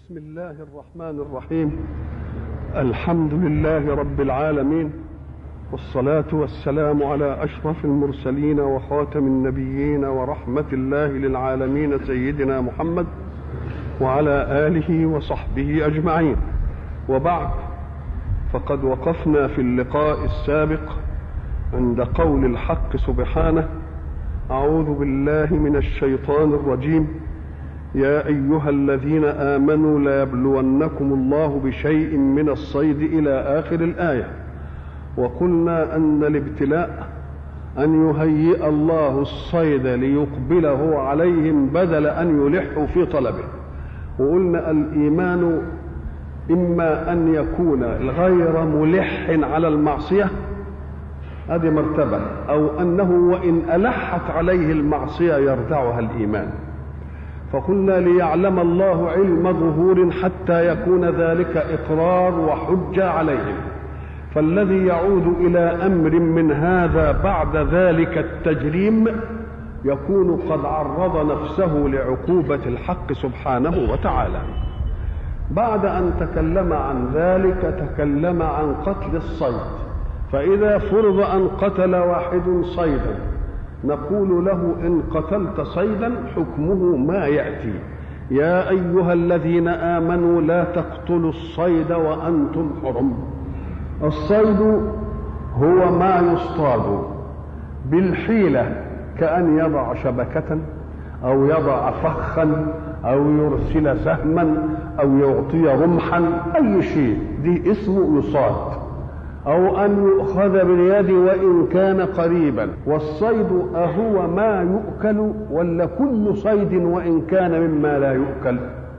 بسم الله الرحمن الرحيم. الحمد لله رب العالمين، والصلاة والسلام على أشرف المرسلين وخاتم النبيين ورحمة الله للعالمين سيدنا محمد وعلى آله وصحبه أجمعين. وبعد، فقد وقفنا في اللقاء السابق عند قول الحق سبحانه: أعوذ بالله من الشيطان الرجيم، يا أيها الذين آمنوا ليبلونكم الله بشيء من الصيد إلى آخر الآية. وقلنا أن الابتلاء أن يهيئ الله الصيد ليقبله عليهم بدل أن يلحوا في طلبه. وقلنا الإيمان إما أن يكون غير ملح على المعصية، هذه مرتبة، أو أنه وإن ألحت عليه المعصية يردعها الإيمان. فقلنا ليعلم الله علم ظهور حتى يكون ذلك إقرار وحجة عليهم، فالذي يعود إلى أمر من هذا بعد ذلك التجريم يكون قد عرض نفسه لعقوبة الحق سبحانه وتعالى. بعد أن تكلم عن ذلك تكلم عن قتل الصيد. فإذا فرض أن قتل واحد صيدا نقول له: إن قتلت صيدا حكمه ما يأتي: يا أيها الذين آمنوا لا تقتلوا الصيد وأنتم حرم. الصيد هو ما يصطاد بالحيلة، كأن يضع شبكة أو يضع فخا أو يرسل سهما أو يعطي رمحا، أي شيء دي اسمه يصاد، أو أن يؤخذ باليد وإن كان قريبا. والصيد أهو ما يؤكل ولا كل صيد وإن كان مما لا يؤكل؟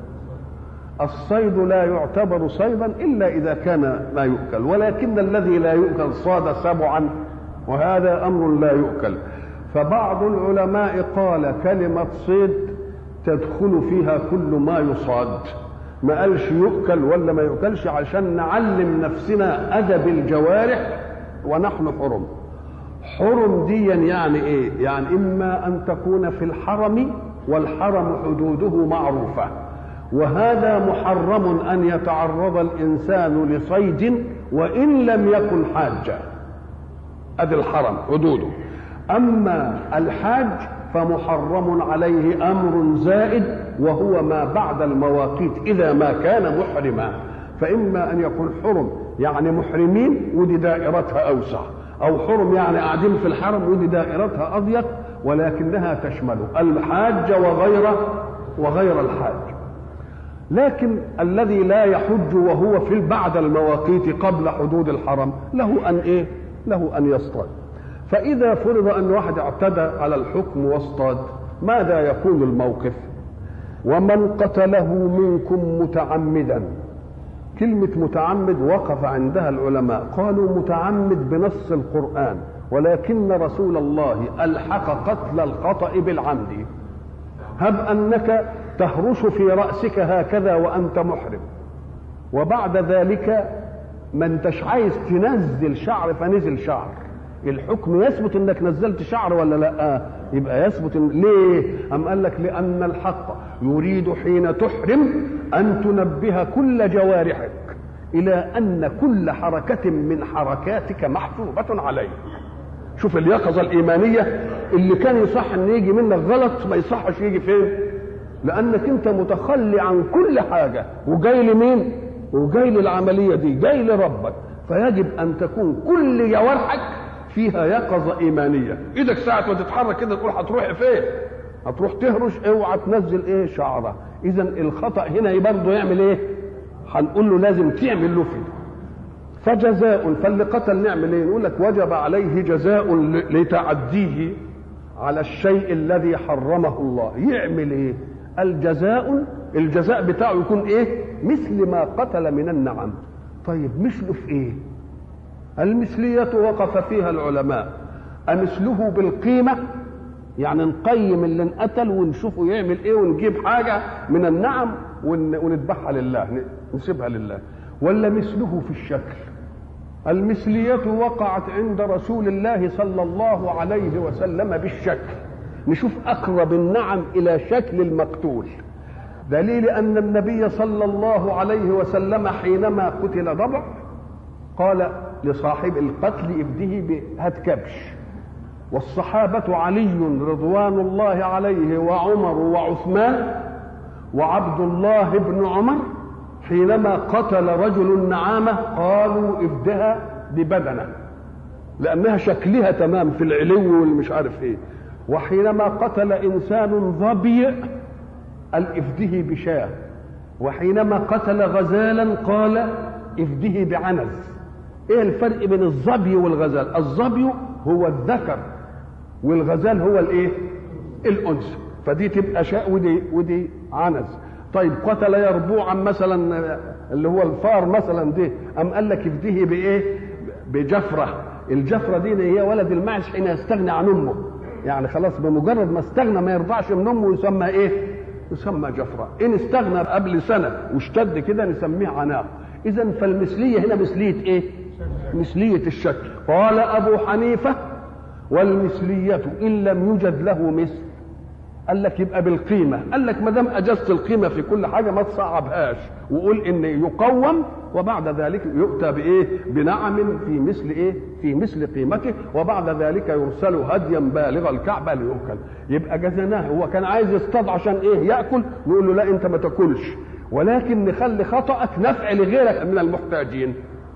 الصيد لا يعتبر صيدا إلا إذا كان ما يؤكل، ولكن الذي لا يؤكل صاد سبعا، وهذا أمر لا يؤكل. فبعض العلماء قال كلمة صيد تدخل فيها كل ما يصاد، ما قالش يؤكل ولا ما يؤكلش، عشان نعلم نفسنا أدب الجوارح ونحن حرم. حرم دي يعني إيه؟ يعني إما أن تكون في الحرم، والحرم حدوده معروفة، وهذا محرم أن يتعرض الإنسان لصيد وإن لم يكن حاجا، أدي الحرم حدوده. أما الحاج فمحرم عليه أمر زائد، وهو ما بعد المواقيت إذا ما كان محرما. فإما أن يكون حرم يعني محرمين ودي دائرتها أوسع، أو حرم يعني قاعدين في الحرم ودي دائرتها أضيق، ولكنها تشمل الحاج وغير الحاج. لكن الذي لا يحج وهو في بعد المواقيت قبل حدود الحرم له أن إيه؟ له أن يصطاد. فإذا فرض أن واحد اعتدى على الحكم واصطاد، ماذا يكون الموقف؟ ومن قتله منكم متعمدا. كلمة متعمد وقف عندها العلماء، قالوا متعمد بنص القرآن، ولكن رسول الله ألحق قتل الخطأ بالعمد. هب أنك تهرش في رأسك هكذا وأنت محرم، وبعد ذلك ما انتش عايز تنزل شعر فنزل شعر، الحكم يثبت انك نزلت شعر ولا لا؟ يبقى يثبت. ليه؟ أم قال لك لأن الحق يريد حين تحرم أن تنبه كل جوارحك إلى أن كل حركة من حركاتك محسوبة عليك. شوف اليقظة الإيمانية اللي كان يصح أن يجي منك غلط ما يصحش يجي فين؟ لأنك أنت متخلي عن كل حاجة، وجاي لمين؟ وجاي للعملية دي، جاي لربك. فيجب أن تكون كل جوارحك فيها يقظة إيمانية. إيدك ساعة ما تتحرك كده تقول هتروح فين؟ هتروح تهرش، اوعى تنزل إيه؟ شعرة. إذن الخطأ هنا برضه يعمل إيه؟ هنقول له لازم تعمل له فيه. فجزاء، فاللي قتل نعمل إيه؟ نقول لك وجب عليه جزاء لتعديه على الشيء الذي حرمه الله. يعمل إيه؟ الجزاء بتاعه يكون إيه؟ مثل ما قتل من النعم. طيب مثله في إيه؟ المثلية وقف فيها العلماء. أمثله بالقيمة، يعني نقيم اللي انقتل ونشوفه يعمل ايه، ونجيب حاجة من النعم ونذبحها لله، نسيبها لله، ولا مثله في الشكل. المثلية وقعت عند رسول الله صلى الله عليه وسلم بالشكل، نشوف أقرب النعم إلى شكل المقتول. دليل أن النبي صلى الله عليه وسلم حينما قتل ضبع قال لصاحب القتل افده بهات كبش. والصحابة علي رضوان الله عليه وعمر وعثمان وعبد الله بن عمر حينما قتل رجل النعامة قالوا افدها ببدنه لأنها شكلها تمام في العلو والمش عارف ايه. وحينما قتل إنسان ظبي قال افده بشاه. وحينما قتل غزالا قال افده بعنز. ايه الفرق بين الظبي والغزال؟ الظبي هو الذكر والغزال هو الايه؟ الانثى. فدي تبقى شاء ودي عنز. طيب قتل يربوعا مثلا اللي هو الفار مثلا دي ام قال لك افده بايه؟ بجفره. الجفره دي هي ولد المعز حين يستغني عن امه، يعني خلاص بمجرد ما استغنى ما يرضعش من امه يسمى ايه؟ يسمى جفره. ان استغنى قبل سنه واشتد كده نسميه عناق. اذا فالمثليه هنا مثليه ايه؟ مثليه الشكل. قال ابو حنيفه والمثليه ان لم يوجد له مثل. قال لك يبقى بالقيمه. قال لك ما دام اجزت القيمه في كل حاجه ما تصعبهاش وقول ان يقوم وبعد ذلك يؤتى بايه؟ بنعم في مثل ايه؟ في مثل قيمته وبعد ذلك يرسل هديا بالغ الكعبه ليؤكل. يبقى جزناه. هو كان عايز يصطاد عشان ايه؟ ياكل. نقول له لا انت ما تاكلش ولكن نخلي خطأك نفع لغيرك من المحتاجين.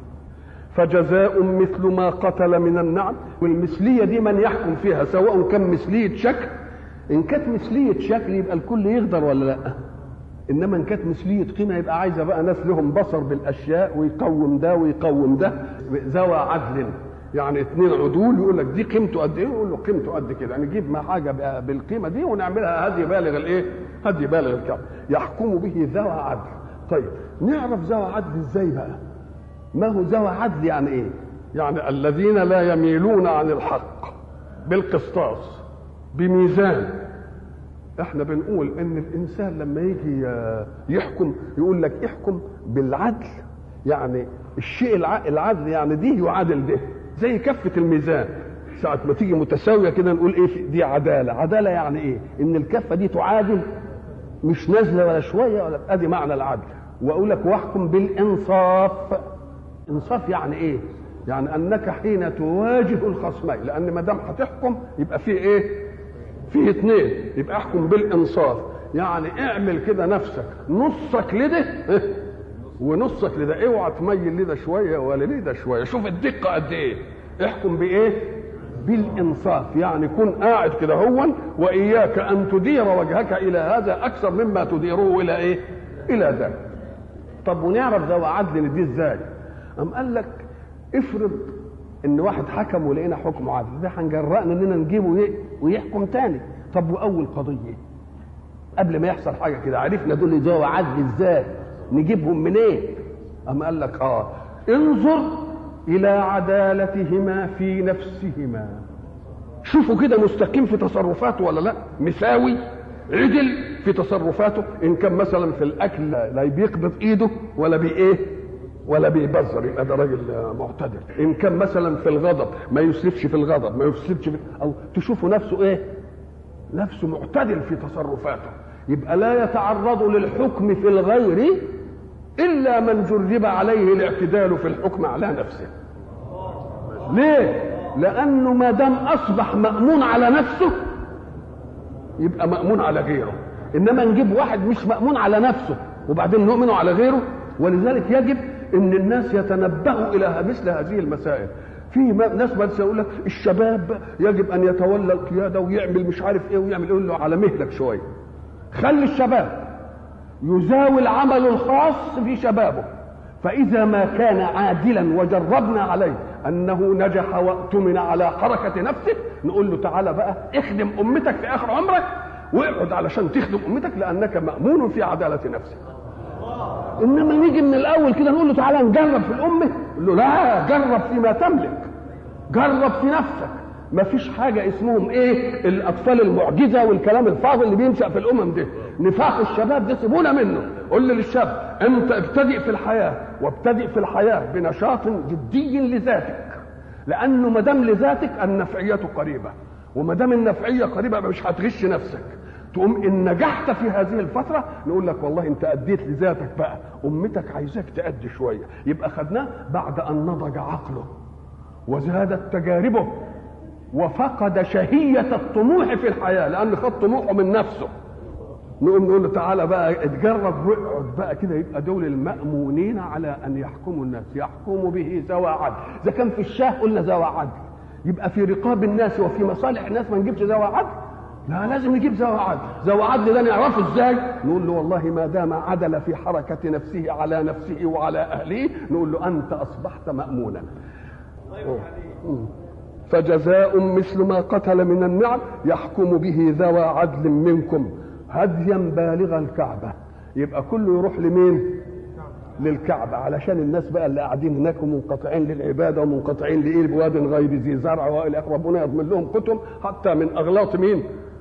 فجزاء مثل ما قتل من النعم. والمثليه دي من يحكم فيها سواء كان مثليه شكل. ان كانت مثليه شكل يبقى الكل يقدر ولا لا؟ انما ان كانت مثليه قيمه يبقى عايزه بقى ناس لهم بصر بالاشياء ويقوم ده ويقوم ده. ذوى عدل، يعني اثنين عدول يقول لك دي قيمته قد ايه؟ يقول له قيمته قد كده. نجيب ما حاجه بالقيمه دي ونعملها هدي بالغ الايه؟ هدي بالغ الكعب. يحكم به ذوى عدل. طيب نعرف ذوى عدل ازاي بقى؟ ما هو ذوى عدل يعني ايه؟ يعني الذين لا يميلون عن الحق بالقسطاس بميزان. احنا بنقول ان الانسان لما يجي يحكم يقول لك احكم بالعدل، يعني الشيء العدل يعني دي يعادل ده، زي كفة الميزان. ساعة ما تيجي متساوية كده نقول ايه؟ دي عدالة. عدالة يعني ايه؟ ان الكفة دي تعادل مش نازلة ولا شوية ولا. ادي معنى العدل. واقول لك واحكم بالانصاف. انصاف يعني ايه؟ يعني انك حين تواجه الخصمين، لان ما دام هتحكم يبقى فيه ايه؟ فيه اثنين، يبقى احكم بالانصاف. يعني اعمل كده نفسك نصك لده ونصك لده، اوعى تميل لده شويه ولا لده شويه. شوف الدقه قد ايه. احكم بايه؟ بالانصاف. يعني كن قاعد كده هون واياك ان تدير وجهك الى هذا اكثر مما تديره الى ايه؟ الى ذاك. طب ونعرف ذوى عدل دي ازاي؟ قام قال لك افرض ان واحد حكم ولقينا حكم عادل، ده هنجرأنا اننا نجيبه ويحكم تاني. طب واول قضيه قبل ما يحصل حاجه كده عرفنا دول ذوى عدل ازاي؟ نجيبهم منين؟ قام قال لك انظر الى عدالتهما في نفسهما. شوفوا كده مستقيم في تصرفاته ولا لا؟ مساوي عدل في تصرفاته. ان كان مثلا في الاكل لا بيقبض ايده ولا بايه ولا بيبذر يبقى ده راجل معتدل. ان كان مثلا في الغضب ما يسرفش في الغضب، ما يسرفش في او تشوفوا نفسه ايه؟ نفسه معتدل في تصرفاته. يبقى لا يتعرض للحكم في الغير الا من جرب عليه الاعتدال في الحكم على نفسه. ليه؟ لانه ما دام اصبح مأمون على نفسه يبقى مأمون على غيره. انما نجيب واحد مش مأمون على نفسه وبعدين نؤمنه على غيره. ولذلك يجب ان الناس يتنبهوا الى مثل هذه المسائل. في ناس بس يقول لك الشباب يجب ان يتولى القياده ويعمل مش عارف ايه ويعمل. يقول له على مهلك شويه، خلي الشباب يزاوي العمل الخاص في شبابه. فاذا ما كان عادلا وجربنا عليه انه نجح واؤتمن على حركه نفسه نقول له تعالى بقى اخدم امتك في اخر عمرك واقعد علشان تخدم امتك لانك مأمون في عداله نفسك. انما نيجي من الاول كده نقول له تعالى نجرب في الامه، نقول له لا، جرب فيما تملك، جرب في نفسك. ما فيش حاجه اسمهم ايه الاطفال المعجزه والكلام الفاضي اللي بينشا في الامم ده. نفاق الشباب ده سيبونا منه. قول للشاب انت ابتدئ في الحياه، وابتدئ في الحياه بنشاط جدي لذاتك، لانه ما دام لذاتك النفعيه قريبه، وما دام النفعيه قريبه مش هتغش نفسك. تقوم ان نجحت في هذه الفتره نقول لك والله انت اديت لذاتك بقى، امتك عايزاك تأدي شويه. يبقى خدناه بعد ان نضج عقله وزادت تجاربه وفقد شهيه الطموح في الحياه، لان خد طموحه من نفسه. نقوم نقول له تعالى بقى اتجرب واقعد بقى كده. يبقى دول المأمونين على ان يحكموا الناس، يحكموا به ذوى عدل. اذا كان في الشاه قلنا ذوى عدل، يبقى في رقاب الناس وفي مصالح الناس ما نجيبش ذوى عدل؟ لا، لازم نجيب ذوى عدل. ذوى عدل ده نعرفه ازاي؟ نقول له والله ما دام عدل في حركه نفسه على نفسه وعلى اهله، نقول له انت اصبحت مأمونا. فجزاء مثل ما قتل من النعم يحكم به ذوى عدل منكم هديا بالغ الكعبه. يبقى كله يروح لمين؟ للكعبه، علشان الناس بقى اللي قاعدين هناك ومنقطعين للعباده ومنقطعين لايه؟ بواد غير ذي زرع والى اخره، ربنا يضمن لهم قتل حتى من اغلاط مين؟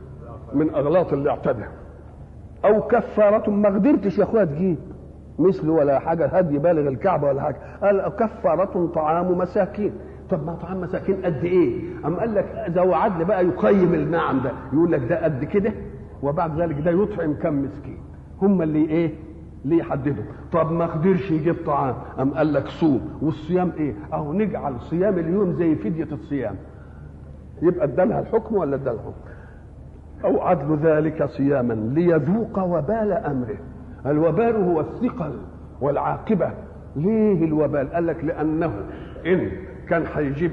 من اغلاط اللي اعتدى. او كفاره، ما قدرتش يا اخويا تجيب مثل ولا حاجه هدي بالغ الكعبه ولا حاجه، قال كفاره طعام مساكين. طب ما طعام مساكين قد ايه؟ أم قال لك ذو عدل بقى يقيم النعم ده، يقول لك ده قد كده، وبعد ذلك ده يطعم كم مسكين. هم اللي ايه؟ اللي يحددوا. طب ما قدرش يجيب طعام، أم قال لك صوم. والصيام ايه؟ اهو نجعل صيام اليوم زي فدية الصيام. يبقى ادالها الحكم ولا ادالها الحكم؟ او عدل ذلك صياما ليذوق وبال امره. الوبال هو الثقل والعاقبة. ليه الوبال؟ قال لك لانه ان كان هيجيب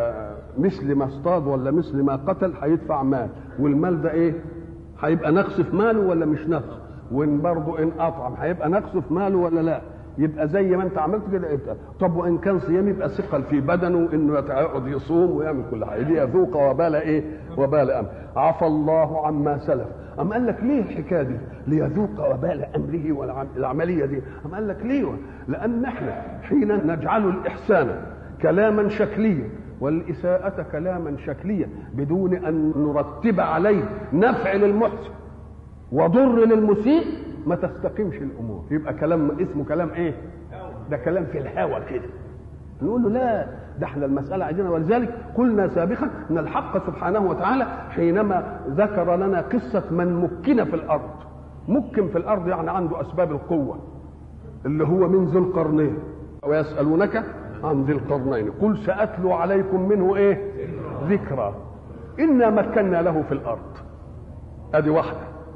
مثل ما اصطاد ولا مثل ما قتل هيدفع مال، والمال ده ايه؟ هيبقى نقص في ماله ولا مش نقص؟ وان برضه ان اطعم هيبقى نقص في ماله ولا لا؟ يبقى زي ما انت عملت كده انت. طب وان كان صيام يبقى ثقل في بدنه انه يقعد يصوم ويعمل كل حاجه. ليذوق وبال ايه؟ وبال امر. عفى الله عما سلف. أم قال لك ليه الحكايه دي؟ ليذوق وبال امره والعمليه دي. أم قال لك ليه؟ لان احنا حين نجعل الاحسان كلاما شكليا والإساءة كلاما شكليا بدون أن نرتب عليه نفع للمحسن وضر للمسيء ما تستقيمش الأمور. يبقى كلام اسمه كلام إيه؟ ده كلام في الهوى كده. نقول له لا، ده احنا المسألة عايزينها. ولذلك قلنا سابقا أن الحق سبحانه وتعالى حينما ذكر لنا قصة من مكن في الأرض. مكن في الأرض يعني عنده أسباب القوة، اللي هو من ذي القرنين. ويسألونك عن ذي القرنين قل سأتلو عليكم منه ايه؟ ذكرى. إنا مكنا له في الأرض، ادي واحدة،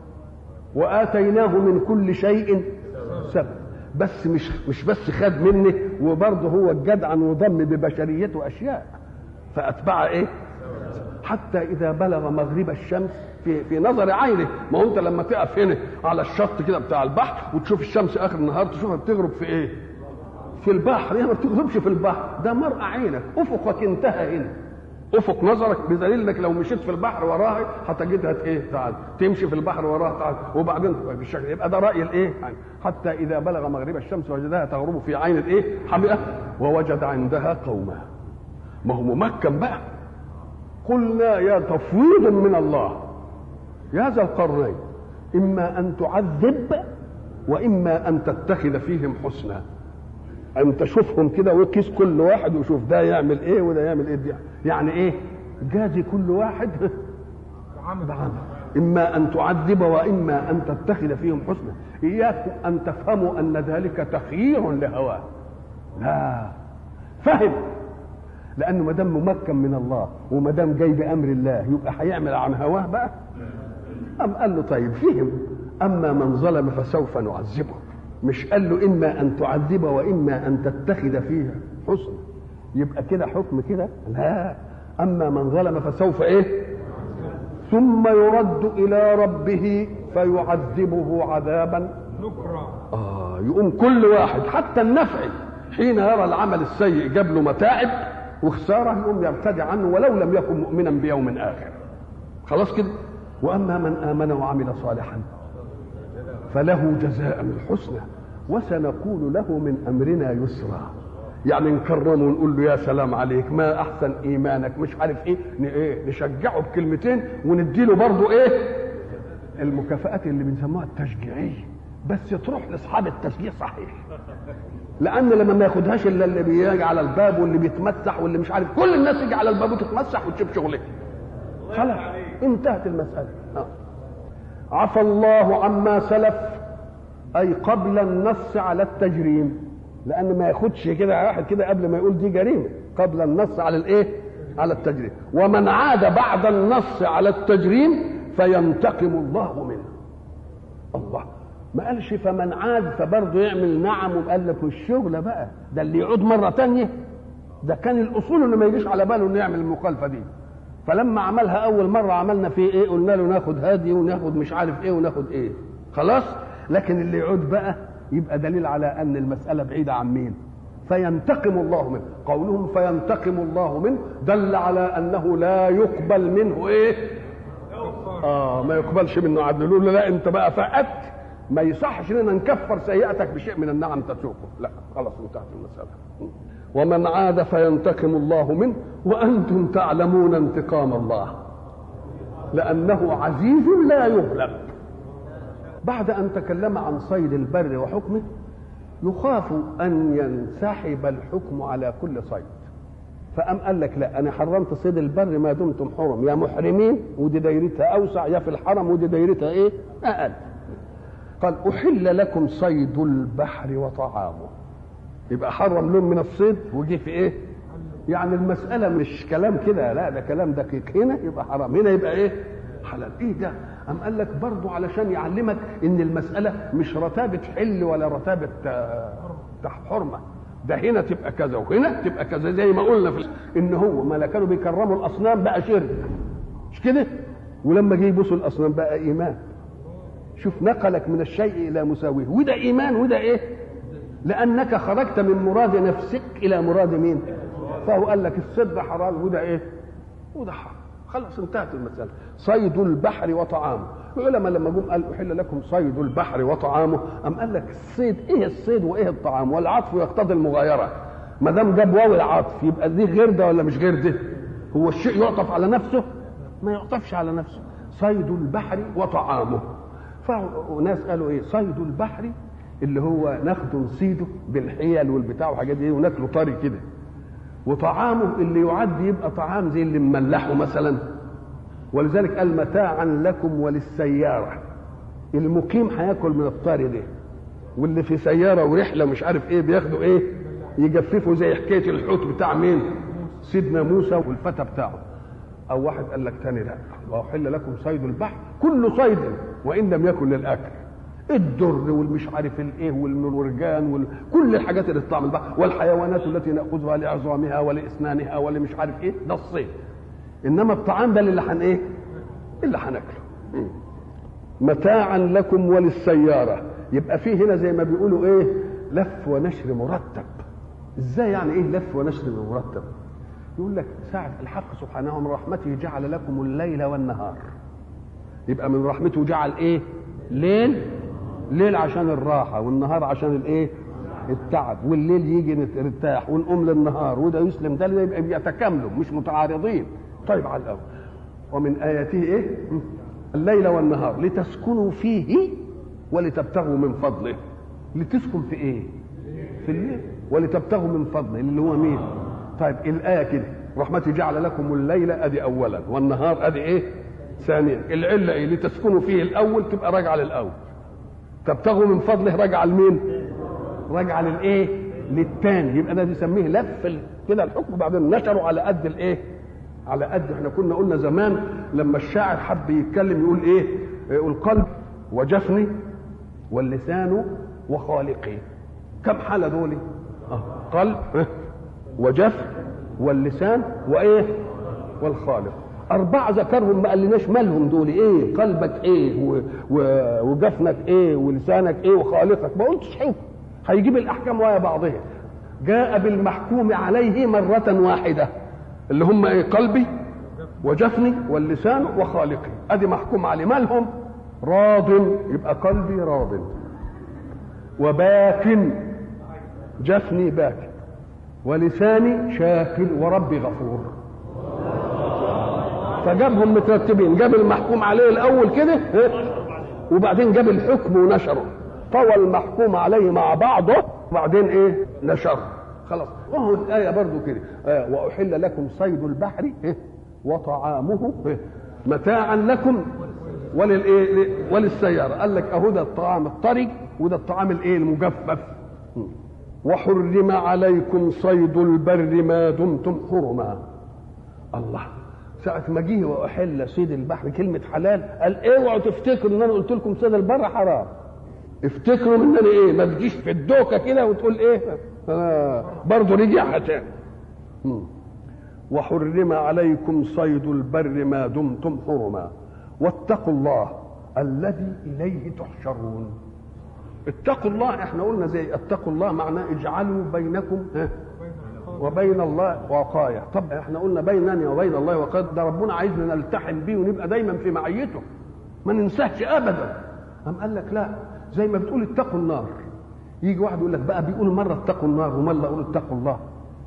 وآتيناه من كل شيء سبب. بس مش بس خد منه، وبرضه هو الجدع وضم ببشريته أشياء فأتبع ايه؟ حتى إذا بلغ مغرب الشمس في نظر عينه. ما هو انت لما تقف هنا على الشط كده بتاع البحر وتشوف الشمس آخر النهار تشوفها بتغرب في ايه؟ في البحر. هي ما بتغربش في البحر، ده مرء عينك، افقك انتهى هنا، افق نظرك، بدليل انك لو مشيت في البحر وراها هتجدها ايه؟ تعال تمشي في البحر وراها تعال، وبعدين بالشكل. يبقى ده راي الايه؟ حتى اذا بلغ مغرب الشمس وجدها تغرب في عين الايه؟ حمئه ووجد عندها قوما. ما هو ممكن بقى. قلنا يا تفويض من الله يا ذا القرنين اما ان تعذب واما ان تتخذ فيهم حسنا. ان تشوفهم كده وكيس كل واحد وشوف ده يعمل ايه وده يعمل ايه. يعني ايه؟ جازي كل واحد بعمل. اما ان تعذب واما ان تتخذ فيهم حسنا. اياكم ان تفهموا ان ذلك تخيير لهواه. لا، فهم، لانه ما دام ممكن من الله وما دام جاي بامر الله يبقى هيعمل عن هواه بقى. ام قال له طيب فهم. اما من ظلم فسوف نعذبه. مش قال له إما أن تعذب وإما أن تتخذ فيها حسن. يبقى كده حكم كده؟ لا. أما من ظلم فسوف إيه؟ ثم يرد إلى ربه فيعذبه عذابا نكرا. يقوم كل واحد حتى النفعي حين يرى العمل السيء جاب له متاعب وخسارة يقوم يرتدع عنه ولو لم يكن مؤمنا بيوم آخر. خلاص كده. وأما من آمن وعمل صالحا فله جزاء الحسنى وسنقول له من امرنا يسرا. يعني نكرمه ونقول له يا سلام عليك، ما احسن ايمانك، مش عارف ايه، نشجعه بكلمتين ونديله برضه ايه؟ المكافآت اللي بنسموها التشجيعيه، بس تروح لاصحاب التشجيع صحيح. لان لما ما ياخدهاش الا اللي بيجي على الباب واللي بيتمسح واللي مش عارف، كل الناس يجي على الباب وتتمسح وتشوف شغلها. خلاص انتهت المساله. عفى الله عما سلف، أي قبل النص على التجريم، لأن ما ياخدش كده واحد كده قبل ما يقول دي جريمة، قبل النص على الإيه؟ على التجريم. ومن عاد بعد النص على التجريم فينتقم الله منه. الله ما قالش فمن عاد فبرضه يعمل نعم، وقال لك الشغلة بقى ده اللي يعود مرة تانية، ده كان الأصول إنه ما يجيش على باله إنه يعمل المخالفة دي. فلما عملها أول مرة عملنا فيه إيه؟ قلنا له ناخد هادي وناخد مش عارف إيه وناخد إيه، خلاص. لكن اللي يعود بقى يبقى دليل على أن المسألة بعيدة عن مين؟ فينتقم الله منه. قولهم فينتقم الله منه دل على أنه لا يقبل منه إيه؟ ما يقبلش منه عدل. يقول له لا أنت بقى فقدت، ما يصحش لنا نكفر سيئتك بشيء من النعم تسوقه، لا خلاص انتهت المسألة. ومن عاد فينتقم الله منه وأنتم تعلمون انتقام الله لأنه عزيز لا يغلب. بعد أن تكلم عن صيد البر وحكمه يخاف أن ينسحب الحكم على كل صيد، فأم قال لك لا أنا حرمت صيد البر ما دمتم حرم، يا محرمين ودي دايرتها أوسع، يا في الحرم ودي دايرتها إيه؟ أقل. قال أحل لكم صيد البحر وطعامه، يبقى حرم لهم من الصيد وجي في إيه؟ يعني المسألة مش كلام كده، لا ده كلام دقيق. هنا يبقى حرام، هنا يبقى إيه؟ حلال. إيه ده؟ أم قال لك برضو علشان يعلمك إن المسألة مش رتابة حل ولا رتابة حرمة، ده هنا تبقى كذا وهنا تبقى كذا، زي ما قلنا في إن هو ما كانوا بيكرموا الأصنام بقى شرك، مش كده؟ ولما جه يبصوا الأصنام بقى إيمان. شوف نقلك من الشيء إلى مساويه، وده إيمان وده إيه؟ لأنك خرجت من مراد نفسك إلى مراد مين؟ فهو قال لك الصيد حرام وده إيه؟ وده حرام، خلاص انتهت المسألة. صيد البحر وطعامه. العلماء لما جم قال أحل لكم صيد البحر وطعامه، أم قال لك الصيد إيه الصيد وإيه الطعام؟ والعطف يقتضي المغايرة، ما دام جاب واو العطف يبقى دي غير ده ولا مش غير ده؟ هو الشيء يعطف على نفسه؟ ما يعطفش على نفسه. صيد البحر وطعامه. فناس قالوا إيه؟ صيد البحر اللي هو ناخده نصيده بالحيل والبتاع وحاجات دي وناكله طري كده، وطعامه اللي يعد يبقى طعام زي اللي مملحه مثلا. ولذلك قال متاعا لكم وللسيارة، المقيم هياكل من الطري ده، واللي في سيارة ورحلة مش عارف ايه بياخدوا ايه؟ يجففوا زي حكاية الحوت بتاع مين؟ سيدنا موسى والفتى بتاعه. او واحد قال لك تاني لا، وأحل لكم صيد البحر كل صيد وإن لم يكن للأكل، الدر والمش عارف الايه والمرجان كل الحاجات اللي تطلع من البحر، والحيوانات التي ناخذها لعظامها ولاسنانها ولمش عارف ايه، ده الصيد. انما الطعام ده اللي ايه؟ اللي هناكله. متاعا لكم وللسياره. يبقى فيه هنا زي ما بيقولوا ايه؟ لف ونشر مرتب. ازاي يعني ايه لف ونشر مرتب؟ يقول لك ساعة الحق سبحانه من رحمته جعل لكم الليل والنهار، يبقى من رحمته جعل ايه؟ ليل عشان الراحة، والنهار عشان الايه؟ التعب، والليل يجي نرتاح ونقوم للنهار، وده يسلم ده يبقى بيتكاملوا مش متعارضين. طيب على الأول. ومن آياته ايه؟ الليل والنهار لتسكنوا فيه ولتبتغوا من فضله. لتسكن في ايه؟ في الليل. ولتبتغوا من فضله اللي هو مين؟ طيب الآية كده رحمتي جعل لكم الليل ادي اولا والنهار ادي ايه؟ ثانيا. العلة ايه؟ لتسكنوا فيه الاول تبقى راجعة للاول، تبتغوا من فضله راجعة لمين؟ راجعة للايه؟ للثاني. يبقى ده بيسميه لف كده الحكم، وبعدين نشروا على قد الايه؟ على قد. احنا كنا قلنا زمان لما الشاعر حب يتكلم يقول ايه؟ يقول قلب وجفني واللسان وخالقي. كم حالة دول؟ قلب وجفن واللسان وايه؟ والخالق. أربعة ذكرهم، ما قالناش مالهم دول ايه؟ قلبك ايه وجفنك ايه ولسانك ايه وخالقك، ما قلتش حكم. هيجيب الأحكام ويا بعضها. جاء بالمحكوم عليه مرة واحدة اللي هم ايه؟ قلبي وجفني واللسان وخالقي، ادي محكوم عليه. مالهم؟ راض، يبقى قلبي راض، وباكن جفني باكن، ولساني شاكر، وربي غفور. فجابهم مترتبين، جاب المحكوم عليه الاول كده وبعدين جاب الحكم ونشره، طوى المحكوم عليه مع بعضه وبعدين ايه؟ نشره. خلاص. وهو الآية برضو كده وأحل لكم صيد البحر وطعامه متاعا لكم وللسيارة. قال لك اهو ده الطعام الطري وده الطعام المجفف. وحرم عليكم صيد البر ما دمتم حرما. الله، ساعة ما جه واحل صيد البحر كلمة حلال قال اوعوا تفتكروا ان انا قلت لكم صيد البر حرام. افتكروا ان انا ما تجيش في الدوكة كده وتقول برضه رجعها تاني. وحرم عليكم صيد البر ما دمتم حرما واتقوا الله الذي إليه تحشرون. اتقوا الله، احنا قلنا زي اتقوا الله معناه اجعلوا بينكم وبين الله وقاية. طب احنا قلنا بيننا وبين الله وقاية، ده ربنا عايزنا نلتحم بيه ونبقى دايما في معيته ما ننساهش ابدا. قال لك لا، زي ما بتقول اتقوا النار، يجي واحد يقول لك بقى بيقول مرة اتقوا النار ومرة يقول اتقوا الله،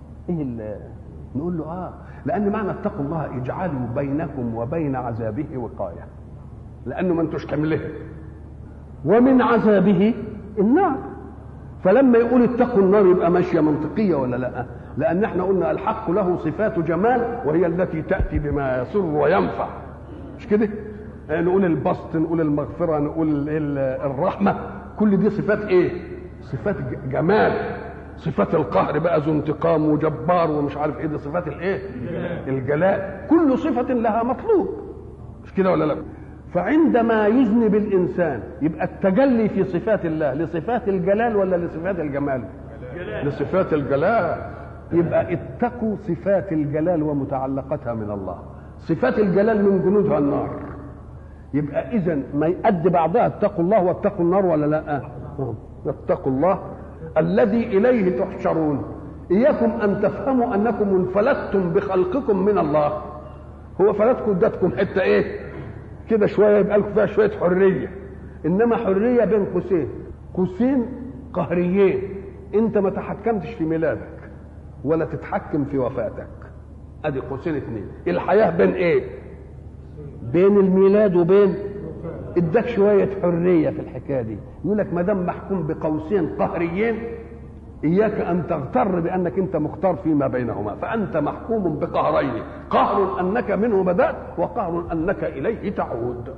نقول له لان معنى اتقوا الله اجعلوا بينكم وبين عذابه وقايه، لانه ما انتوش كاملين، ومن عذابه النار. فلما يقول اتقوا النار يبقى ماشيه منطقيه ولا لا؟ لان احنا قلنا الحق له صفات جمال وهي التي تاتي بما يسر وينفع، مش كده؟ نقول البسط، نقول المغفره، نقول الرحمه، كل دي صفات صفات جمال. صفات القهر بقى ذو انتقام وجبار ومش عارف دي صفات الجلال. كل صفة لها مطلوب، مش كده ولا لا؟ فعندما يذنب الإنسان يبقى التجلي في صفات الله لصفات الجلال ولا لصفات الجمال؟ لصفات الجلال. يبقى اتقوا صفات الجلال ومتعلقتها من الله. صفات الجلال من جنودها النار، يبقى إذن ما يؤدي بعضها اتقوا الله واتقوا النار ولا لا؟ اتقوا الله الذي إليه تحشرون. إياكم أن تفهموا أنكم انفلتتم بخلقكم من الله. هو فلتكم ادتكم حتة كده شوية يبقى لكم فيها شوية حرية، إنما حرية بين قوسين قهريين. أنت ما تحكمتش في ميلادك ولا تتحكم في وفاتك، أدي قوسين اتنين. الحياة بين بين الميلاد وبين اداك شويه حريه في الحكايه دي. يقول لك ما دام محكوم بقوسين قهريين اياك ان تغتر بانك انت مختار فيما بينهما، فانت محكوم بقهرين، قهر انك منه بدات وقهر انك اليه تعود.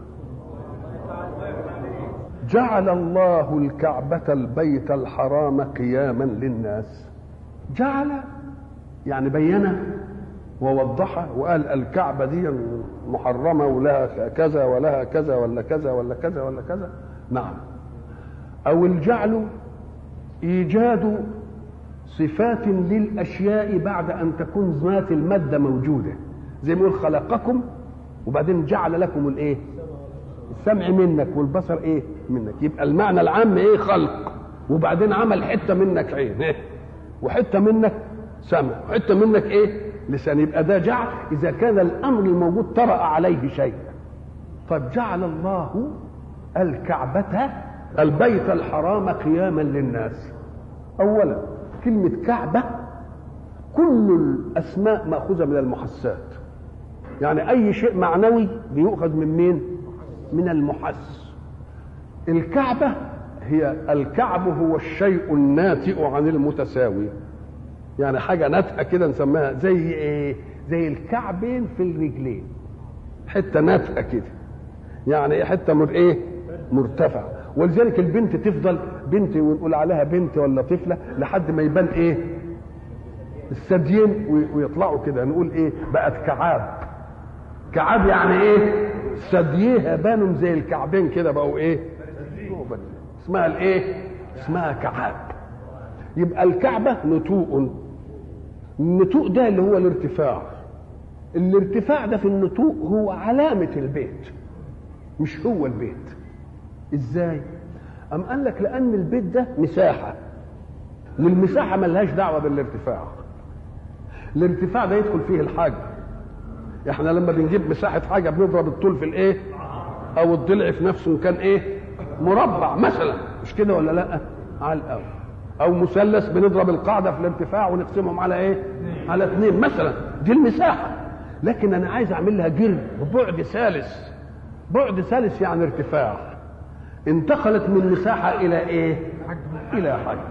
جعل الله الكعبة البيت الحرام قياما للناس. جعل يعني بينه ووضحه وقال الكعبة دي محرمة ولها كذا ولها كذا ولا كذا ولا كذا ولا كذا. نعم. أو الجعل إيجاد صفات للأشياء بعد أن تكون ذات المادة موجودة، زي ما يقول خلقكم وبعدين جعل لكم السمع منك والبصر منك. يبقى المعنى العام خلق، وبعدين عمل حتة منك عين وحتة منك سمع وحتة منك لسان. يبقى ده جعل إذا كان الأمر الموجود طرأ عليه شيء. طيب جعل الله الكعبة البيت الحرام قياما للناس. أولا كلمة كعبة كل الأسماء مأخوذة من المحسات، يعني أي شيء معنوي بيؤخذ من مين؟ من المحس. الكعبة هي الكعب هو الشيء الناتئ عن المتساوي، يعني حاجة ناتئة كده نسميها زي زي الكعبين في الرجلين، حتة ناتئة كده، يعني حتة مرتفعة. ولذلك البنت تفضل بنت ونقول عليها بنت ولا طفلة لحد ما يبان الثديين ويطلعوا كده، نقول بقت كعاب. كعاب يعني ثدييها بانوا زي الكعبين كده بقوا اسمها اسمها كعاب. يبقى الكعبة نتوء. النتوء ده اللي هو الارتفاع. الارتفاع ده في النتوء هو علامة البيت، مش هو البيت. ازاي؟ أم قال لك لأن البيت ده مساحة، والمساحة ملهاش دعوة بالارتفاع. الارتفاع ده يدخل فيه الحجم. احنا لما بنجيب مساحة حاجة بنضرب الطول في أو الضلع في نفسه كان مربع مثلا، مش كده ولا لا؟ على الأول. أو مثلث بنضرب القاعدة في الارتفاع ونقسمهم على على 2 مثلا، دي المساحة. لكن أنا عايز أعمل لها جرد ببعد ثالث. بعد ثالث يعني ارتفاع، انتقلت من مساحة إلى إلى حجم.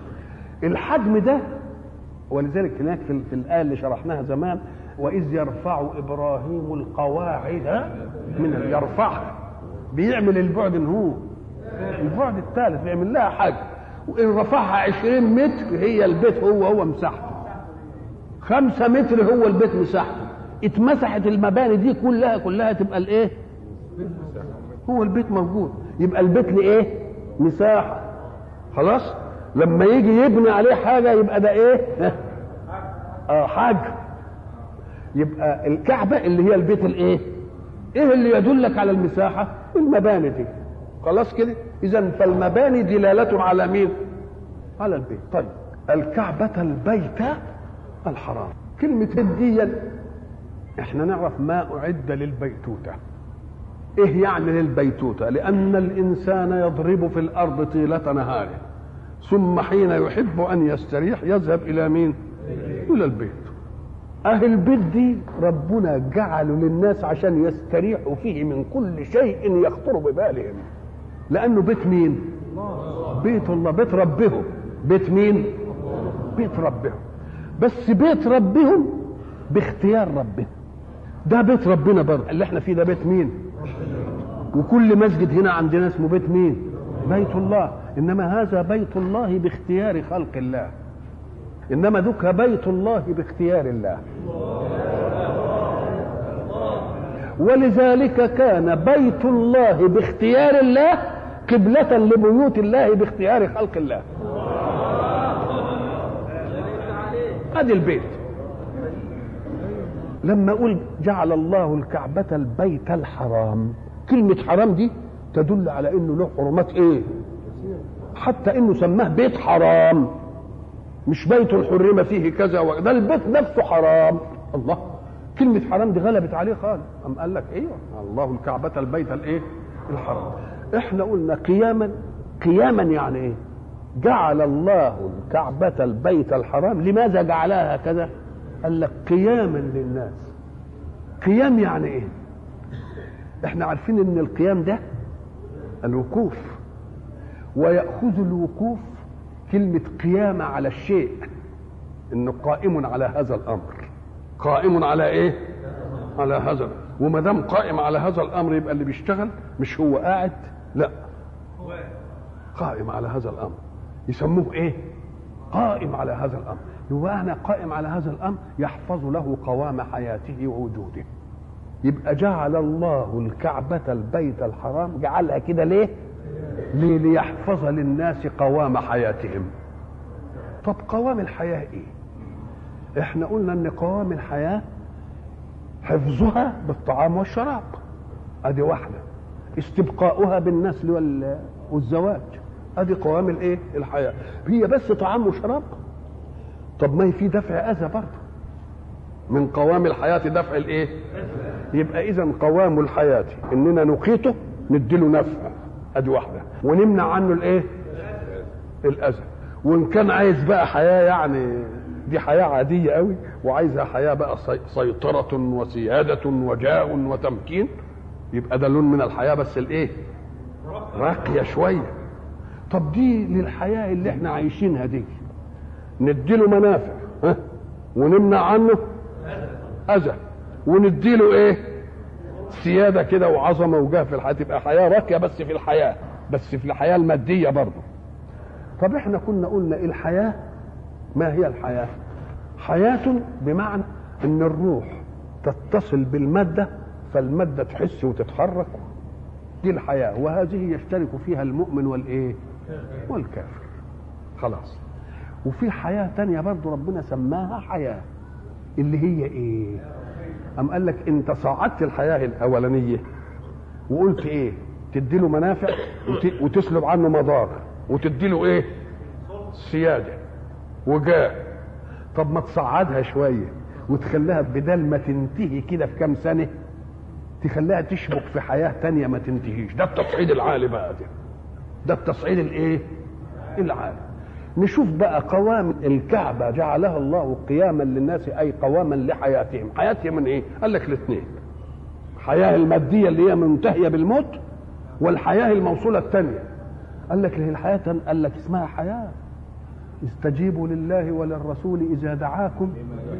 الحجم ده ولذلك هناك في الآية اللي شرحناها زمان، وإذ يرفع إبراهيم القواعد من يرفعها بيعمل البعد ان هو البعد الثالث، بيعمل لها حاجه، وان رفعها 20 متر هي البيت هو مساحته 5 متر، هو البيت مساحته. اتمسحت المباني دي كلها تبقى الايه؟ هو البيت موجود، يبقى البيت لايه؟ مساحه. خلاص لما يجي يبني عليه حاجه يبقى ده ايه؟ حاجه. يبقى الكعبه اللي هي البيت الايه؟ ايه اللي يدلك على المساحه؟ المباني دي. خلاص كده. اذا فالمباني دلاله على مين؟ على البيت. طيب الكعبه البيت الحرام، كلمه دي احنا نعرف ما اعد للبيتوته. ايه يعني للبيتوته؟ لان الانسان يضرب في الارض طيله نهاره، ثم حين يحب ان يستريح يذهب الى مين؟ الى البيت. اهل البيت دي ربنا جعله للناس عشان يستريحوا فيه من كل شيء يخطر ببالهم، لانه بيت مين؟ بيت الله، بيت ربهم. بيت مين؟ بيت ربهم. بس بيت ربهم باختيار ربهم. ده بيت ربنا برضه اللي احنا فيه، ده بيت مين؟ وكل مسجد هنا عندنا اسمه بيت مين؟ بيت الله. انما هذا بيت الله باختيار خلق الله، انما ذوك بيت الله باختيار الله. ولذلك كان بيت الله باختيار الله قبلة لبيوت الله باختيار خلق الله. ادي البيت. لما اقول جعل الله الكعبة البيت الحرام، كلمة حرام دي تدل على انه له حرمات ايه؟ حتى انه سماه بيت حرام، مش بيت حرم فيه كذا ده البيت نفسه حرام. الله، كلمة حرام دي غلبت عليه خالص. أم قال لك ايوه الله الكعبة البيت الايه؟ الحرام. احنا قلنا قياما يعني ايه؟ جعل الله الكعبة البيت الحرام. لماذا جعلها هكذا؟ قال لك قياما للناس. قيام يعني ايه؟ احنا عارفين ان القيام ده الوقوف، ويأخذ الوقوف كلمة قيام على الشيء، انه قائم على هذا الامر. قائم على ايه؟ على هذا. وما دام قائم على هذا الامر يبقى اللي بيشتغل مش هو قاعد، لا قائم على هذا الامر. يسموه ايه؟ قائم على هذا الامر. يبقى انا قائم على هذا الامر يحفظ له قوام حياته ووجوده. يبقى جعل الله الكعبة البيت الحرام، جعلها كده ليه؟ ليحفظ للناس قوام حياتهم. طب قوام الحياة ايه؟ احنا قلنا ان قوام الحياة حفظها بالطعام والشراب، ادي واحدة. استبقاؤها بالنسل والزواج، ادي قوام الايه؟ الحياة. هي بس طعام وشراب؟ طب ما هي في دفع اذى برضه. من قوام الحياة دفع الايه؟ يبقى اذا قوام الحياة اننا نقيته نديله نفع، ادي واحدة، ونمنع عنه الايه؟ الاذى. وان كان عايز بقى حياة يعني دي حياة عادية قوي، وعايزها حياة بقى سيطرة وسيادة وجاه وتمكين، يبقى ده لون من الحياة بس الايه؟ راقية شوية. طب دي للحياة اللي احنا عايشينها دي نديله منافع ونمنع عنه اذى، ونديله ايه؟ سياده كده وعظمه وجاه في الحياه، تبقى حياه راقيه بس في الحياه، بس في الحياه الماديه برضه. طب احنا كنا قلنا الحياه ما هي الحياه؟ حياه بمعنى ان الروح تتصل بالماده فالماده تحس وتتحرك، دي الحياه. وهذه يشترك فيها المؤمن والايه؟ والكافر. خلاص. وفي حياه تانية برضه ربنا سماها حياه، اللي هي ايه؟ أم قال لك انت صعدت الحياة الاولانية وقلت ايه؟ تديله منافع وتسلب عنه مضار، وتديله ايه؟ سيادة وجاه. طب ما تصعدها شوية وتخليها بدل ما تنتهي كده في كام سنة تخليها تشبك في حياة تانية ما تنتهيش. ده التصعيد العالي بقى، ده التصعيد الايه؟ العالي. نشوف بقى قوام الكعبة جعلها الله قياما للناس، أي قواما لحياتهم. حياتهم من إيه؟ قال لك الاثنين، حياة المادية اللي هي منتهية بالموت، والحياة الموصولة الثانية. قال لك هي الحياة، قال لك اسمها حياة. استجيبوا لله وللرسول إذا دعاكم.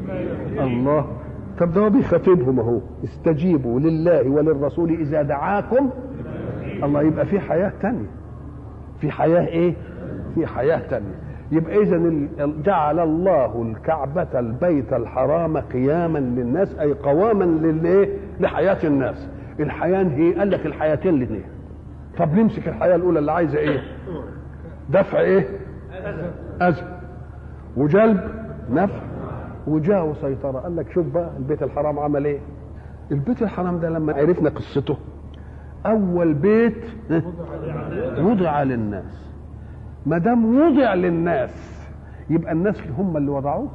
الله، طب ده هو بيخاطبهم اهو، استجيبوا لله وللرسول إذا دعاكم الله، يبقى في حياه تانية، في حياه ايه؟ في حياه تانية. يبقى اذا جعل الله الكعبه البيت الحرام قياما للناس، اي قواما للايه؟ لحياه الناس. الحياه هي قال لك الحياتين الاثنين. طب نمسك الحياه الاولى اللي عايزه ايه؟ دفع ايه؟ اذى، وجلب نفع، وجاه وسيطره. قال لك شوف بقى البيت الحرام عمل ايه؟ البيت الحرام ده لما عرفنا قصته، اول بيت وضع للناس. ما دام وضع للناس يبقى الناس هم اللي وضعوه.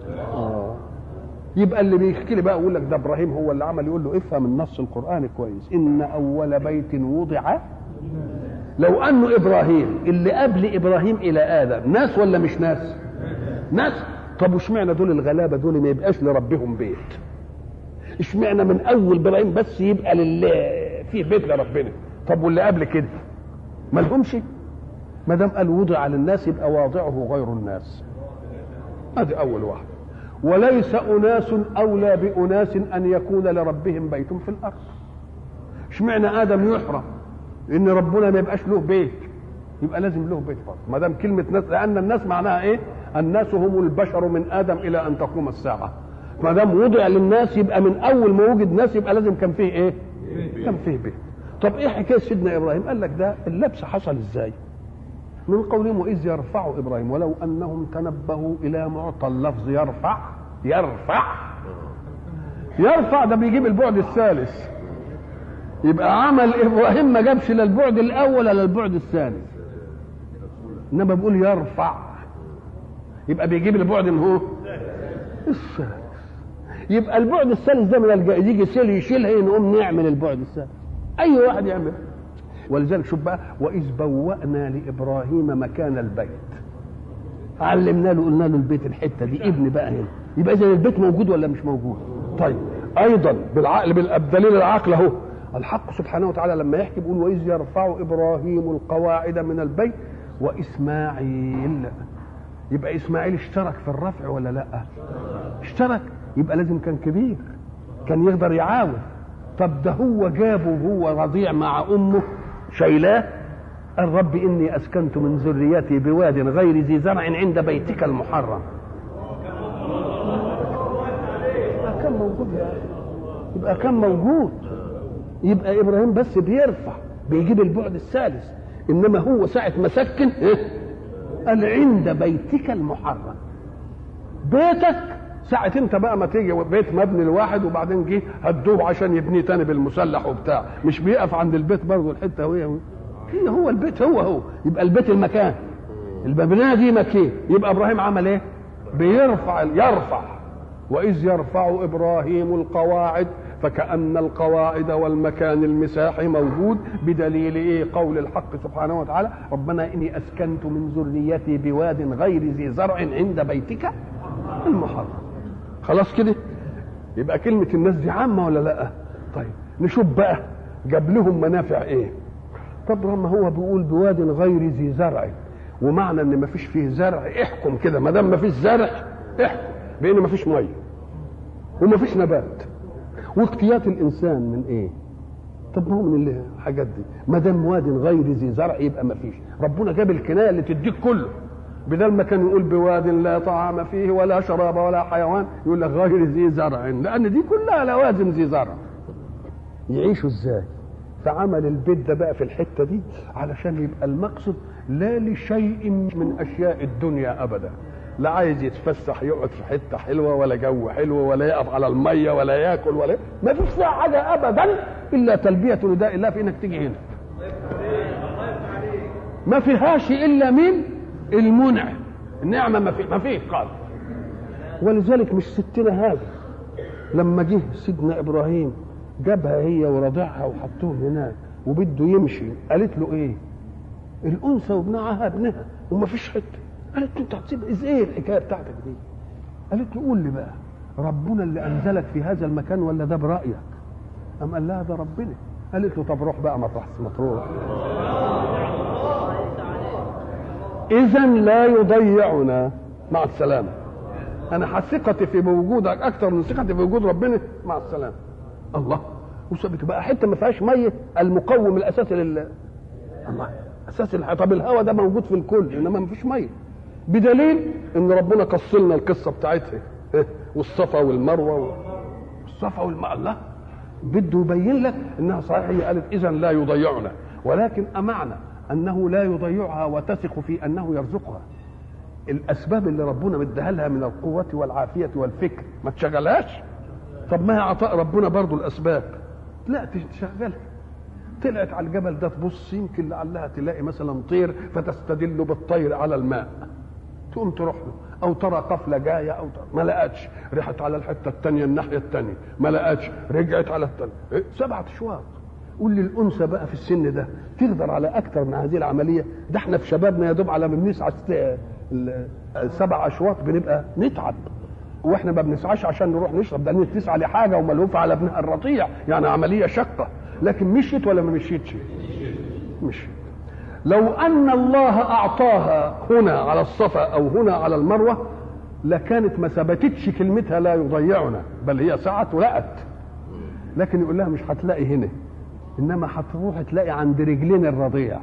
يبقى اللي بيحكي لي بقى يقول لك ده ابراهيم هو اللي عمل، يقول له افهم النص القرآني كويس. ان اول بيت وضع، لو انه ابراهيم اللي قبل ابراهيم الى ادم ناس ولا مش ناس؟ ناس. طب واشمعنى دول الغلابه دول ما يبقاش لربهم بيت؟ اشمعنى من اول ابراهيم بس يبقى في بيت لربنا؟ طب واللي قبل كده ما لهمش؟ ما دام قال وضع للناس يبقى واضعه غير الناس. هذه اول واحده. وليس اناس اولى باناس ان يكون لربهم بيت في الارض. اشمعنى ادم يحرم ان ربنا ما يبقاش له بيت؟ يبقى لازم له بيت برضه. ما دام كلمه ناس، لان الناس معناها ايه؟ الناس هم البشر من ادم الى ان تقوم الساعه. ما دام وضع للناس يبقى من اول ما وجد ناس يبقى لازم كان فيه ايه؟ كان فيه بيت. طب ايه حكايه سيدنا ابراهيم؟ قال لك ده اللبس حصل ازاي؟ من قولهم واذ يرفع ابراهيم، ولو انهم تنبهوا الى معطى اللفظ يرفع. يرفع ده بيجيب البعد الثالث. يبقى عمل ابراهيم ما جابش لا البعد الاول ولا البعد الثاني، انما بيقول يرفع يبقى بيجيب البعد اللي هو الثالث. يبقى البعد الثالث ده من الجائز يجي سيل يشيلها نقوم نعمل البعد الثالث، اي واحد يعمل. ولذلك شوف بقى، واذ بوأنا لابراهيم مكان البيت، علمنا له قلنا له البيت الحته دي ابن بقى هنا. يبقى اذا البيت موجود ولا مش موجود؟ طيب ايضا بالعقل بالدليل العقل اهو. الحق سبحانه وتعالى لما يحكي بيقول واذ يرفع ابراهيم القواعد من البيت واسماعيل. يبقى اسماعيل اشترك في الرفع ولا لا؟ اشترك. يبقى لازم كان كبير، كان يقدر يعاون. طب ده هو جابه وهو رضيع مع امه شايلاه. قال رب اني اسكنت من ذريتي بواد غير ذي زرع عند بيتك المحرم. كان موجود يبقى كان موجود. يبقى ابراهيم بس بيرفع بيجيب البعد الثالث، انما هو ساعه ما سكن قال عند بيتك المحرم. بيتك ساعة انت بقى ما تيجي بيت مبني لواحد وبعدين جه هدوه عشان يبنيه تاني بالمسلح وبتاع، مش بيقف عند البيت برضه الحته هو البيت هو. يبقى البيت المكان، المبنيه دي مكان. يبقى ابراهيم عمل ايه؟ يرفع. واذ يرفع ابراهيم القواعد، فكأن القواعد والمكان المساحي موجود بدليل ايه؟ قول الحق سبحانه وتعالى ربنا اني اسكنت من ذريتي بواد غير ذي زرع عند بيتك المحرم. خلاص كده. يبقى كلمة الناس دي عامة ولا لا؟ طيب نشوف بقى جاب لهم منافع ايه. طب لما هو بيقول بواد غير ذي زرع، ومعنى ان ما فيش فيه زرع احكم كده، ما دام ما فيش زرع احكم بان ما فيش ميه وما فيش نبات. واكتيات الانسان من ايه؟ طب ما هو من الحاجات دي. ما دام واد غير ذي زرع يبقى ما فيش. ربنا جاب الكنايه اللي تديك كله، بدل ما كان يقول بواد لا طعام فيه ولا شراب ولا حيوان يقول لك غير ذي زرع، لان دي كلها لوازم ذي زرع. يعيشوا ازاي؟ فعمل البيت ده بقى في الحته دي علشان يبقى المقصد لا لشيء من اشياء الدنيا ابدا. لا عايز يتفسح يقعد في حته حلوه ولا جو حلو ولا يقف على الميه ولا ياكل ولا ما فيش فيها حاجه ابدا الا تلبيه نداء الله في انك تيجي هنا. ما فيهاش الا من المنعم، النعمه ما فيه قال. ولذلك مش ستنا هذا لما جه سيدنا ابراهيم جابها هي ورضعها وحطوهم هناك وبده يمشي، قالت له ايه؟ الانثى وابنها ابنها وما فيش حته. قالت له انت هتسيب ايه الحكايه بتاعتك دي؟ قالت له قول لي بقى ربنا اللي انزلك في هذا المكان ولا ده برايك؟ قام قال لها ده ربنا. قالت له طب روح بقى مطرح مطروح. اذا لا يضيعنا، مع السلامه. انا ثقتي في وجودك اكتر من ثقتي في وجود ربنا، مع السلامه. الله، بتبقى حته ما فيهاش ميه، المقوم الاساسي الله اساس طب الهواء ده موجود في الكل انما ما فيش ميه، بدليل ان ربنا قص لنا القصه بتاعتها والصفا والمروه والصفا والماء. الله بده يبين لك انها صحيح. هي قالت اذا لا يضيعنا، ولكن امعنى انه لا يضيعها وتثق في انه يرزقها. الاسباب اللي ربنا مديها لها من القوه والعافيه والفكر ما تشغلهاش. طب ما هي عطاء ربنا برضو الاسباب، لا تشغلها. طلعت على الجبل ده تبص يمكن لعلها تلاقي مثلا طير فتستدل بالطير على الماء، تقوم تروح له، او ترى قفله جايه او ما لقتش، رحت على الحته الثانيه الناحيه الثانيه ما لقتش، رجعت على الثانيه. 7 أشواط. قول لي الانثى بقى في السن ده تقدر على اكثر من هذه العمليه؟ ده احنا في شبابنا يا دوب على ما بنسعى 7 أشواط بنبقى نتعب، واحنا ما بنسعاش عشان نروح نشرب، ده بنسعى لحاجه وملهوفه على ابنها الرضيع، يعني عمليه شقه. لكن مشيت ولا ما مشيتش؟ مشيت. لو ان الله اعطاها هنا على الصفا او هنا على المروه لكانت ما ثبتتش كلمتها لا يضيعنا، بل هي سعت ولقت. لكن يقول لها مش هتلاقي هنا، انما هتروح تلاقي عند رجلين الرضيع.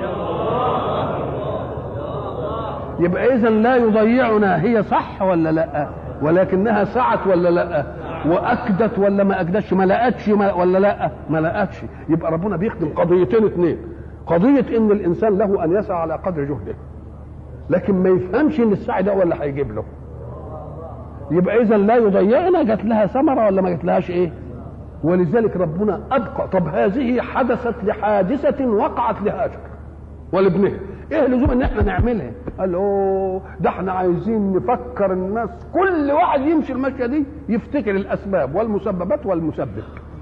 يبقى اذا لا يضيعنا هي صح ولا لا؟ ولكنها سعت ولا لا؟ واكدت ولا ما اكدتش؟ ما لقتش ولا لا؟ ما لقتش. يبقى ربنا بيخدم قضيتين اثنين، قضيه ان الانسان له ان يسعى على قدر جهده، لكن ما يفهمش ان السعي ده ولا هيجيب له. يبقى اذا لا يضيعنا جات لها ثمره ولا ما جات لهاش ايه؟ ولذلك ربنا ابقى. طب هذه حدثت لحادثه وقعت لهاجر ولابنها، ايه لزوم ان احنا نعملها؟ قال اوه ده احنا عايزين نفكر الناس، كل واحد يمشي المشيه دي يفتكر الاسباب والمسببات والمسبب.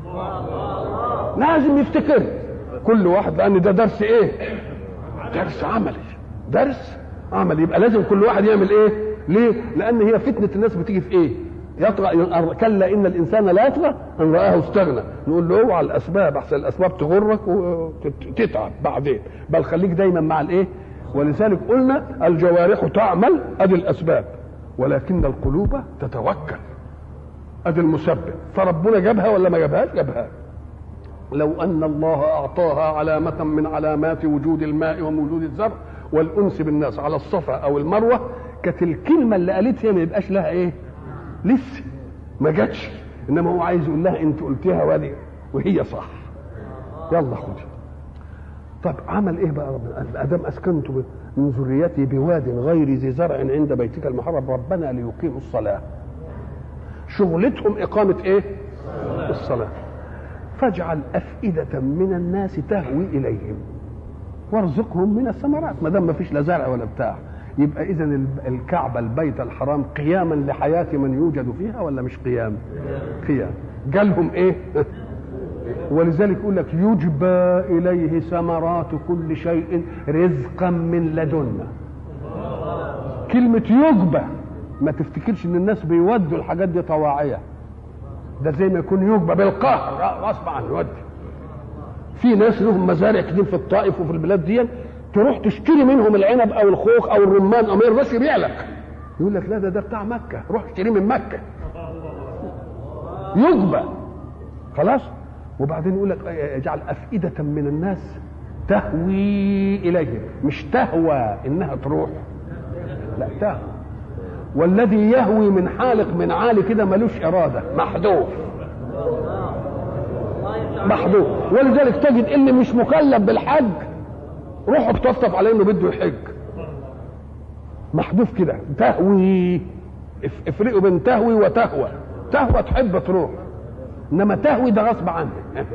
لازم يفتكر كل واحد، لان ده درس ايه؟ درس عملي، درس عملي. يبقى لازم كل واحد يعمل ايه؟ ليه؟ لان هي فتنه الناس بتيجي في ايه؟ يطغى، كلا ان الانسان لا يطغى ان رآه استغنى. نقول له اوعى الاسباب، احسن الاسباب تغرك وتتعب بعدين، بل خليك دايما مع الايه؟ ولذلك قلنا الجوارح تعمل ادي الاسباب، ولكن القلوب تتوكل ادي المسبب. فربنا جابها ولا ما جابهاش؟ جابها. لو ان الله اعطاها علامه من علامات وجود الماء ووجود الزرع والانس بالناس على الصفا او المروه، كانت الكلمه اللي قالتها ما يبقاش لها ايه؟ لسه ما جاتش، انما هو عايز يقول لها انت قلتيها وهي صح، يلا خدي. طب عمل ايه بقى ربنا؟ ادم اسكنت من ذريتي بواد غير ذي زرع عند بيتك المحرم ربنا ليقيموا الصلاه. شغلتهم اقامه ايه؟ الصلاه. فاجعل افئده من الناس تهوي اليهم وارزقهم من الثمرات. ما دام ما فيش لا زرع ولا بتاع، يبقى اذا الكعبه البيت الحرام قياما لحياه من يوجد فيها ولا مش قيام؟ قيام. جالهم ايه؟ ولذلك يقول لك يجبى اليه ثمرات كل شيء رزقا من لدنا. كلمه يجبى ما تفتكرش ان الناس بيودوا الحاجات دي طواعيه، ده زي ما يكون يجبى بالقهر غصب عنه يودي. في ناس لهم مزارع كتير في الطائف وفي البلاد دي، تروح تشتري منهم العنب او الخوخ او الرمان او ما يرضاش يبيع لك، يقول لك لا ده بتاع مكه، روح اشتريه من مكه. يجبى خلاص. وبعدين يقول لك اجعل افئده من الناس تهوي اليه، مش تهوى انها تروح، لا تهوى. والذي يهوي من حالق من عالي كده ملوش اراده، محذوف محذوف. ولذلك تجد اللي مش مكلف بالحج روحوا بتطف عليه انه بده يحج، محذوف كده. تهوي، افرقوا بين تهوي وتهوى. تهوى تحب تروح، انما تهوي ده غصب عنه.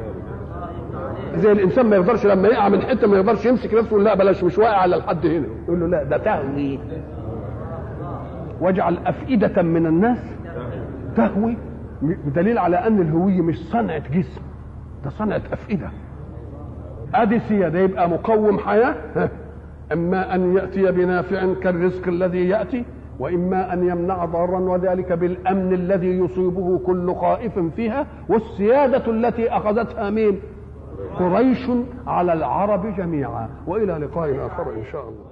زي الانسان ما يقدرش لما يقع من حته ما يقدرش يمسك نفسه، لا بلاش مش واقع على الحد هنا، يقول له لا ده تهوي. واجعل افئده من الناس تهوي، بدليل على ان الهويه مش صنعه جسم، ده صنعه افئده. اديسيه ده يبقى مقوم حياه، اما ان ياتي بنافع كالرزق الذي ياتي، واما ان يمنع ضرا، وذلك بالامن الذي يصيبه كل خائف فيها، والسياده التي اخذتها مين؟ قريش على العرب جميعا. والى لقاء اخر ان شاء الله.